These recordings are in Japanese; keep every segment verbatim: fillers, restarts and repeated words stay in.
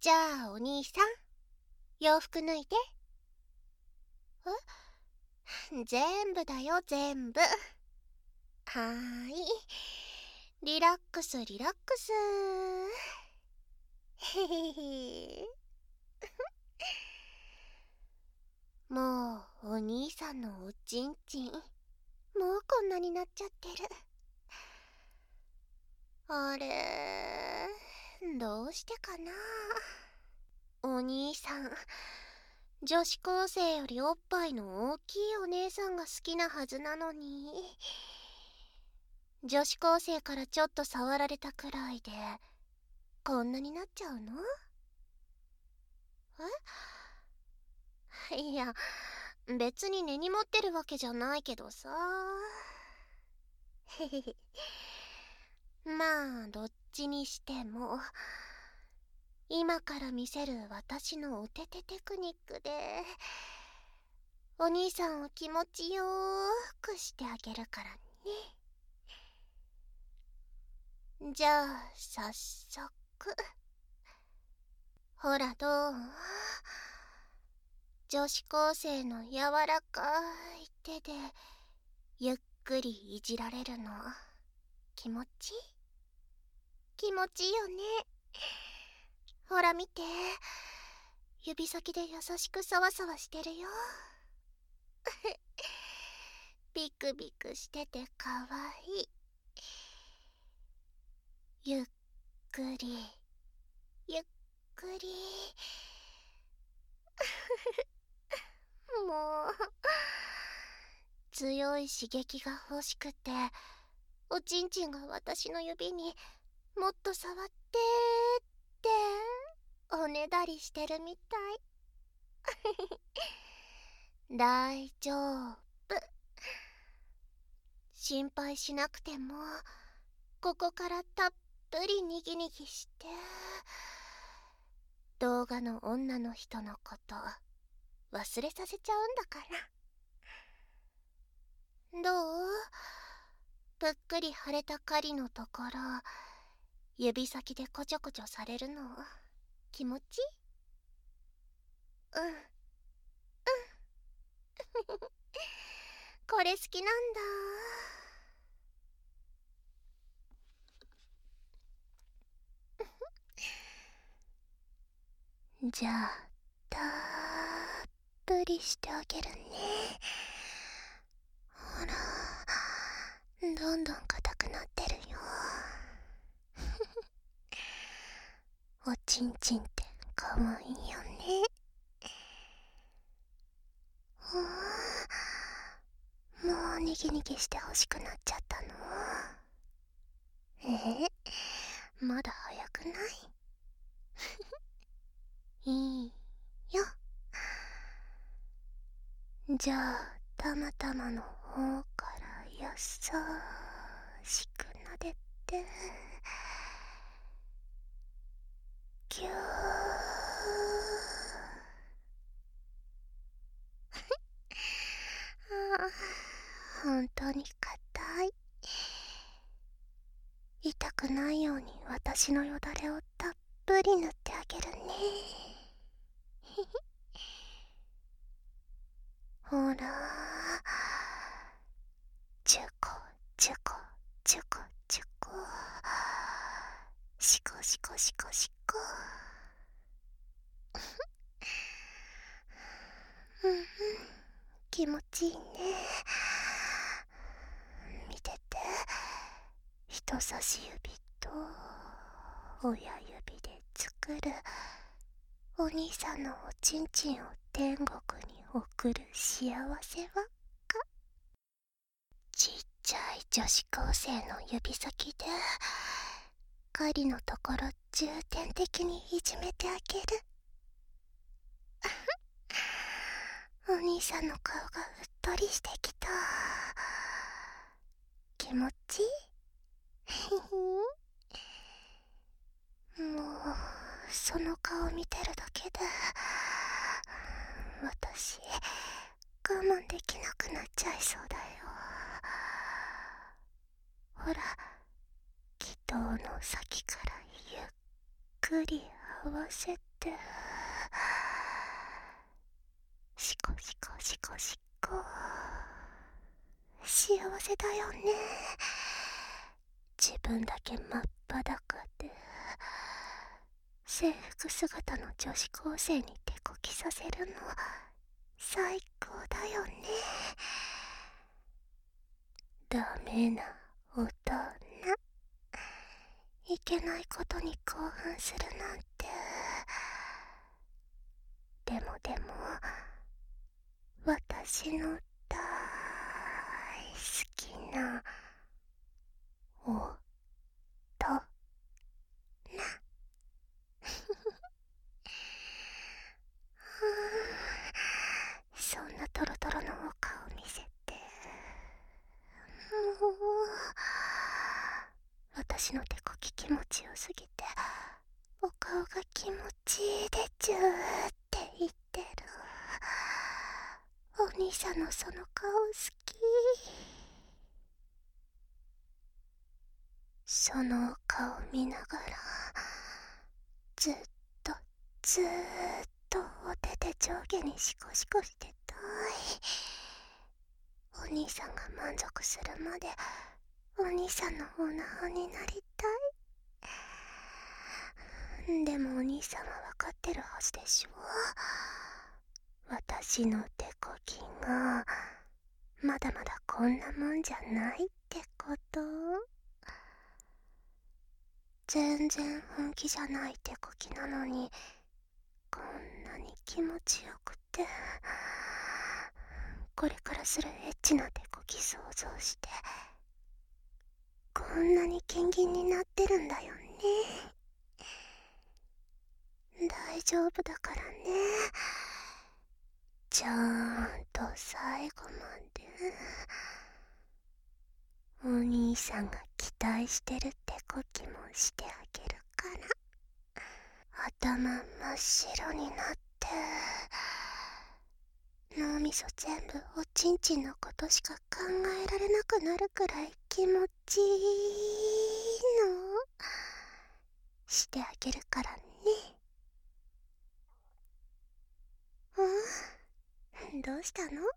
じゃあお兄さん、洋服脱いで。え全部だよ、全部。はーい。リラックス、リラックス。へへへ。もう、お兄さんのおちんちん、もうこんなになっちゃってる。あれ、どうしてかな。お兄さん、女子高生よりおっぱいの大きいお姉さんが好きなはずなのに、女子高生からちょっと触られたくらいでこんなになっちゃうの？え？いや、別に根に持ってるわけじゃないけどさ。へへへ。まあどっちにしても、今から見せる私のおててテクニックでお兄さんを気持ちよーくしてあげるからね。じゃあ早速。ほらどう？女子高生の柔らかい手でゆっくりいじられるの気持ちいい？気持ちいいよね。ほら見て、指先で優しくサワサワしてるよ。ビクビクしててかわいい。ゆっくりゆっくり。もう強い刺激が欲しくて、おちんちんが私の指にもっと触ってっておねだりしてるみたい。大丈夫、心配しなくてもここからたっぷりにぎにぎして動画の女の人のこと忘れさせちゃうんだから。どう？ぷっくり腫れた狩りのところ、指先でこちょこちょされるの気持ちいい？うんうんこれ好きなんだ。じゃあたっぷりしてあげるね。ほら、どんどん硬くなってるよ。おちんちんってかわいいよね。もうにぎにぎしてほしくなっちゃったの？えー、まだ早くない？いいよ。じゃあたまたまの方から優しくなでて、ぎゅーあー本当に硬い。痛くないように私のよだれをたっぷり塗ってあげるね。ほら、チュコチュコチュコチュコ、シコシコシコシコ。うんうん、気持ちいいね。見てて、人差し指と親指で作るお兄さんのおちんちんを天国に送る幸せ輪っか。ちっちゃい女子高生の指先で狩りのところ重点的にいじめてあげる。お兄さんの顔がうっとりしてきた。気持ちいい？もうその顔見てるだけで私我慢できなくなっちゃいそうだよ。ほら、気筒の先からゆっくり合わせてて、シコシコシコシコ、幸せだよね。自分だけ真っ裸で制服姿の女子高生に手こきさせるの最高だよね。ダメな大人、いけないことに興奮するなんて。でもでも私の大好きな大人そんなトロトロのお顔見せて、もう私の手こき気持ちよすぎてお顔が気持ちいいでちゅーって言ってる。お兄さんのその顔好き。そのお顔見ながらずっとずーっとお手で上下にシコシコしてたい。お兄さんが満足するまでお兄さんのオナホになりたい。でもお兄さんは分かってるはずでしょ。私の手こきがまだまだこんなもんじゃないってこと。全然本気じゃない手こきなのにこんなに気持ちよくて、これからするエッチな手こき想像してこんなにギンギンになってるんだよね。大丈夫だからね。ちゃんと最後までお兄さんが期待してる手こきもしてあげるから。頭真っ白になって脳みそ全部おちんちんのことしか考えられなくなるくらい気持ちいいのしてあげるからね。うん、どうしたの？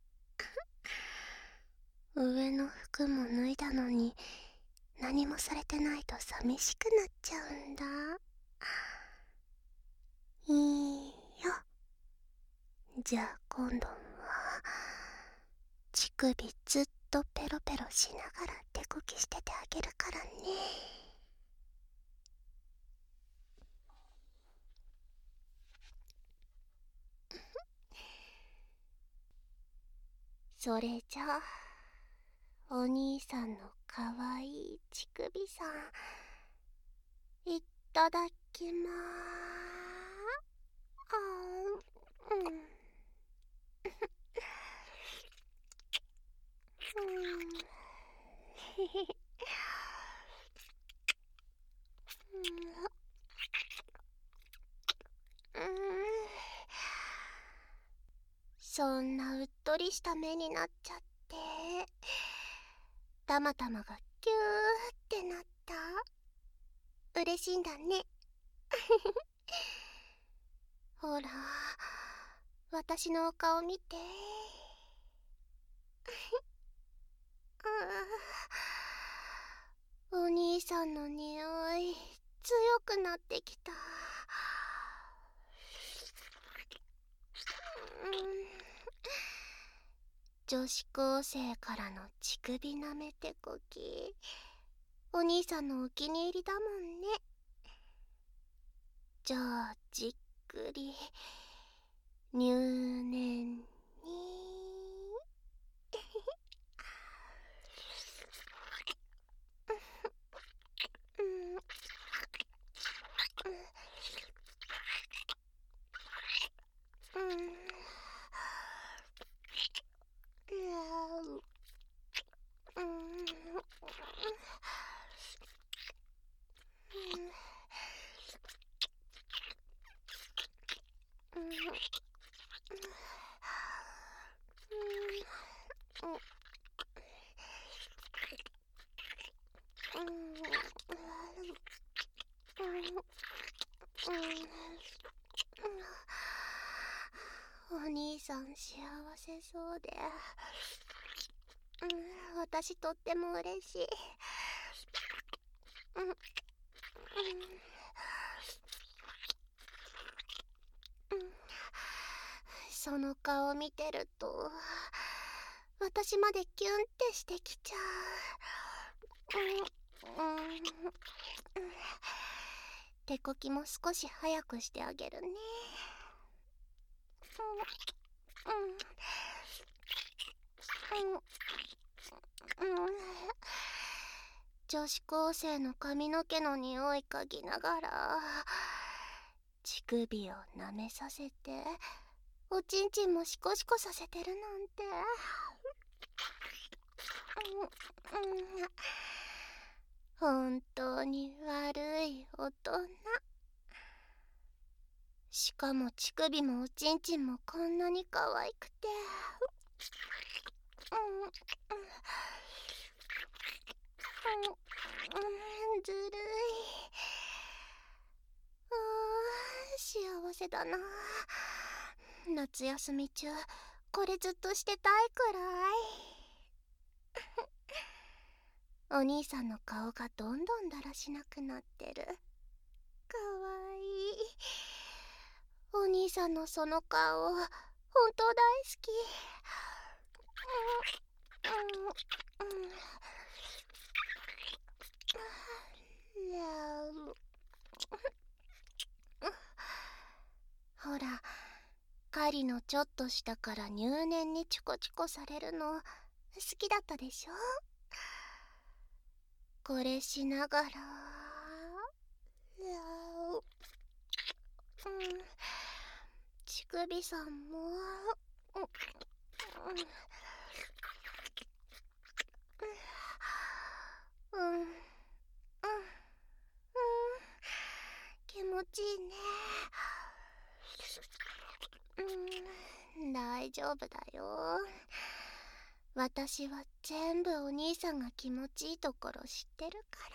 上の服も脱いだのに何もされてないと寂しくなっちゃうんだ。いいよ。じゃあ今度は乳首ずっとペロペロしながら手こきしててあげるからね。それじゃあお兄さんのかわいい乳首さんいただきまーす。あー、うんうんへへへうん、そんなうっとりした目になっちゃってたまたまがキューってなった。嬉しいんだね。ほら私のお顔見て。お兄さんの匂い強くなってきた。女子高生からの乳首なめてこき、お兄さんのお気に入りだもんね。じゃあじっくり入念にお兄さん幸せそうで、うん、私とっても嬉しい。うん、うん、うん、その顔見てると私までキュンってしてきちゃう。うん、うん、手こきも少し早くしてあげるね。うん、うん、うん、女子高生の髪の毛の匂い嗅ぎながら乳首を舐めさせておちんちんもシコシコさせてるなんて、うん、うん、本当に悪い大人。しかも乳首もおちんちんもこんなに可愛くて、うん、うん、うん、うん、ずるい。あー、幸せだな。夏休み中これずっとしてたいくらい。お兄さんの顔がどんどんだらしなくなってる。かわいい。お兄さんのその顔本当大好き。うん、うん、うん、ほら、狩りのちょっとしたから入念にチコチコされるの好きだったでしょ。これしながら、うん、乳首さんも、うん、うん、うん、うん、うん、気持ちいいね。うん、大丈夫だよ。私は全部お兄さんが気持ちいいところ知ってるから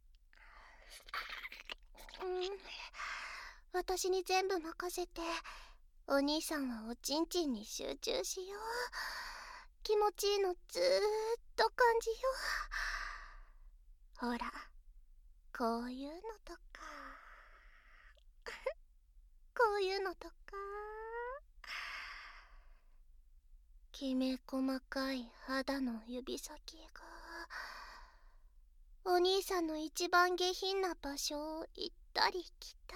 。うん、私に全部任せてお兄さんはおちんちんに集中しよう。気持ちいいのずーっと感じよう。ほら、こういうのとかこういうのとか、きめ細かい肌の指先がお兄さんの一番下品な場所を行ったり来た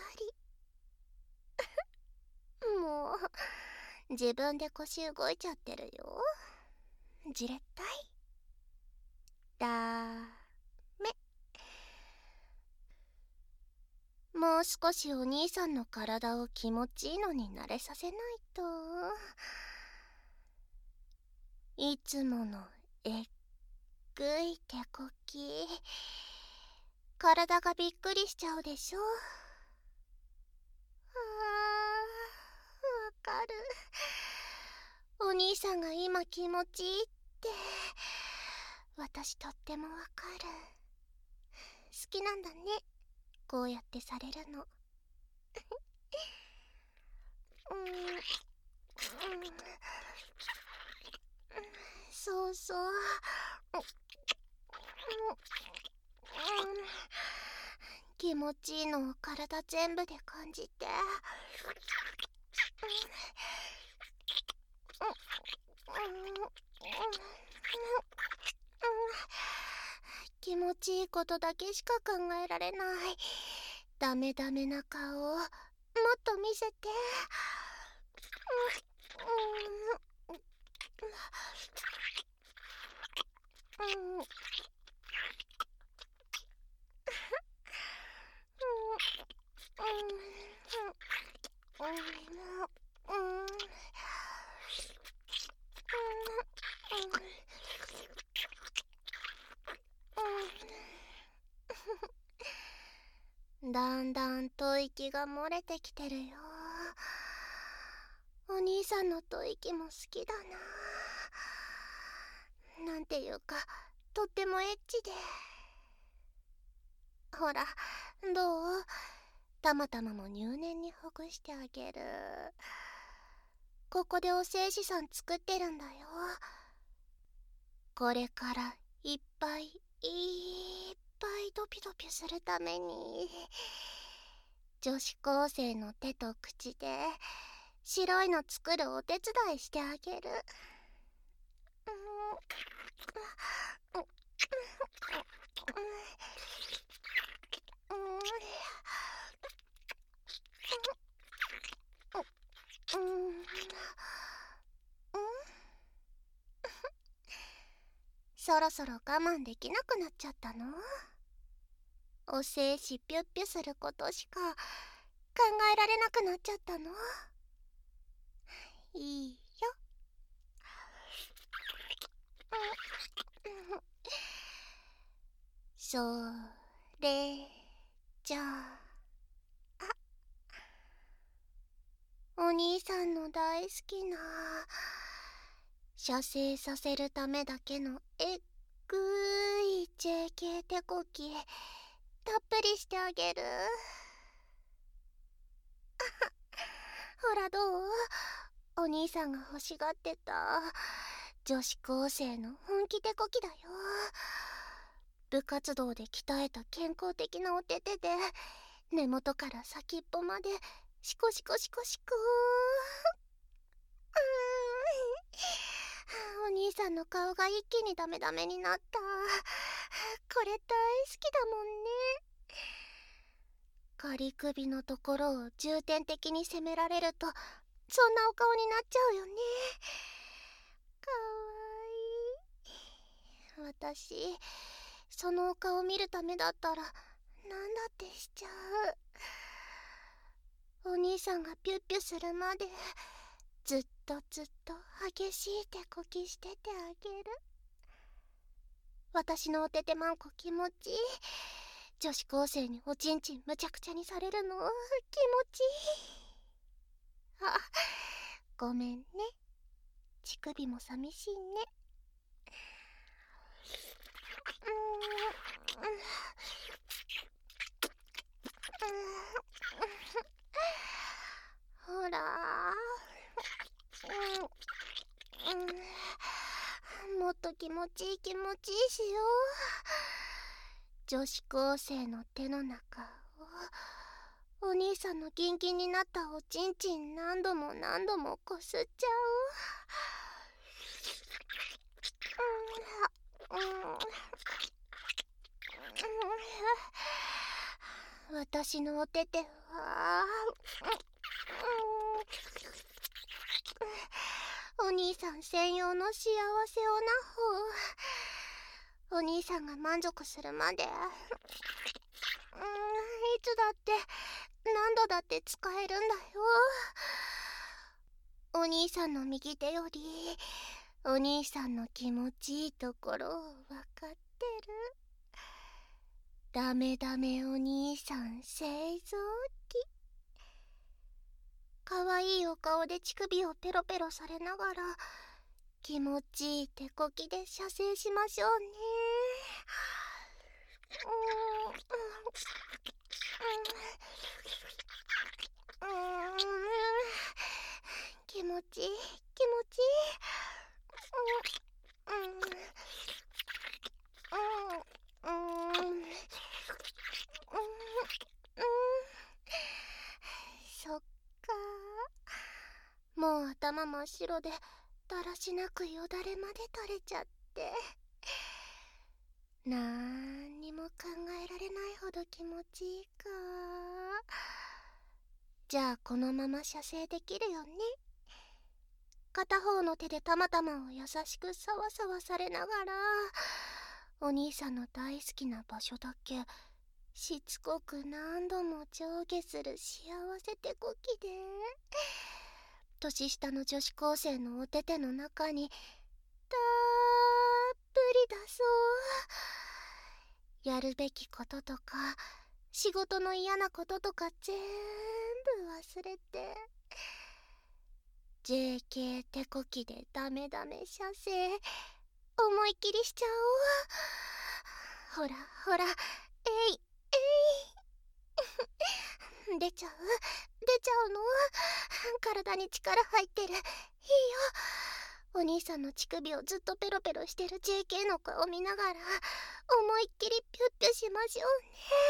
り。もう自分で腰動いちゃってるよ。じれったい。だめ。もう少しお兄さんの体を気持ちいいのに慣れさせないと。いつものえっぐい手こき、体がびっくりしちゃうでしょ。あー、わかる。お兄さんが今気持ちいいって私とってもわかる。好きなんだね、こうやってされるの。うん、うん、そうそう、うん、うん、気持ちいいのを体全部で感じて、気持ちいいことだけしか考えられないダメダメな顔をもっと見せて。うん、うん、うん、うん、だんだん吐息が漏れてきてるよ。お兄さんの吐息も好きだな。なんていうかとってもエッチで。ほら、どう？たまたまも入念にほぐしてあげる。 ここでおせいしさん作ってるんだよ。これからいっぱいいっぱいドピドピするために、女子高生の手と口で白いの作るお手伝いしてあげる。そろそろ我慢できなくなっちゃったの？おせいしピュッピュすることしか考えられなくなっちゃったの？いいよ。それじゃあ、お兄さんの大好きな射精させるためだけのえっぐい ジェーケー 手こきたっぷりしてあげる。ほらどう？お兄さんが欲しがってた女子高生の本気手こきだよ。部活動で鍛えた健康的なお手手で根元から先っぽまでシコシコシコシコー。お兄さんの顔が一気にダメダメになった。これ大好きだもんね。仮首のところを重点的に攻められるとそんなお顔になっちゃうよね。かわいい。私そのお顔見るためだったら何だってしちゃう。お兄さんがピュッピュするまでずっとずっと激しい手こきしててあげる。私のおててまんこ気持ちいい。女子高生におちんちんむちゃくちゃにされるの気持ちいい。あ、ごめんね。乳首も寂しいね。ほらもっと気持ちいい気持ちいいしよう。女子高生の手の中をお兄さんのギンギンになったおちんちん何度も何度もこすっちゃう。私のおててはお兄さん専用の幸せをなほ。お兄さんが満足するまでいつだって何度だって使えるんだよ。お兄さんの右手よりお兄さんの気持ちいいところを分かってる。ダメダメお兄さん製造機。かわいいお顔で乳首をペロペロされながら気持ちいい手こきで射精しましょうね。気持ちいい気持ちいい。そっか。もう頭真っ白でだらしなくよだれまで垂れちゃって、なんにも考えられないほど気持ちいいか。じゃあこのまま射精できるよね。片方の手でたまたまを優しくさわさわされながらお兄さんの大好きな場所だけしつこく何度も上下する幸せ手こきで年下の女子高生のお手手の中にたっぷり出そう。やるべきこととか仕事の嫌なこととか全部忘れて ジェーケー 手こきでダメダメ射精思いっきりしちゃおう。ほらほらえいえい出ちゃう出ちゃうの？体に力入ってる。いいよ。お兄さんの乳首をずっとペロペロしてる ジェーケー の顔見ながら思いっきりピュッピュしましょうね。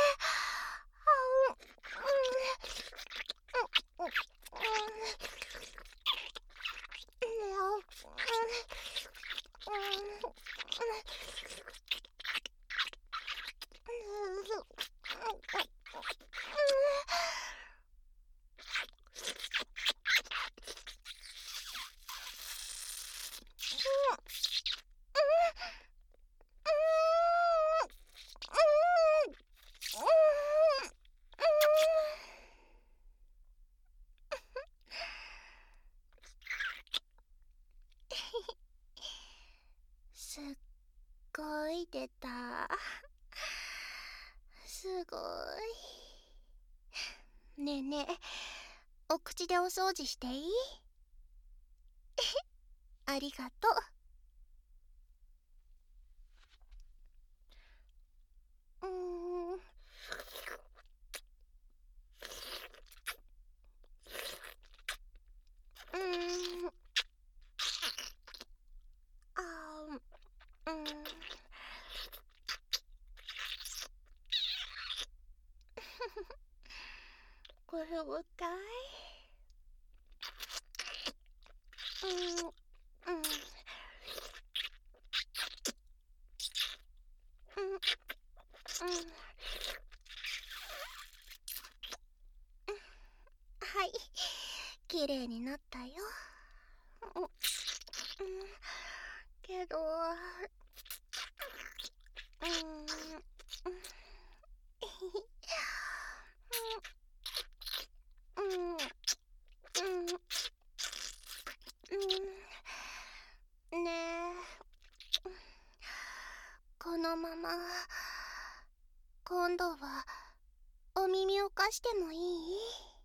すっごい出た。すごい。ねえねえ、お口でお掃除していい？ありがとう。うーん。うーん。あー、うん。これ深い。うん、うん。うん、うん。はい、きれいになったよ。うん、うん、けど、うん、うん、うん、うん、うん、ねえ、このまま今度はお耳を貸してもいい？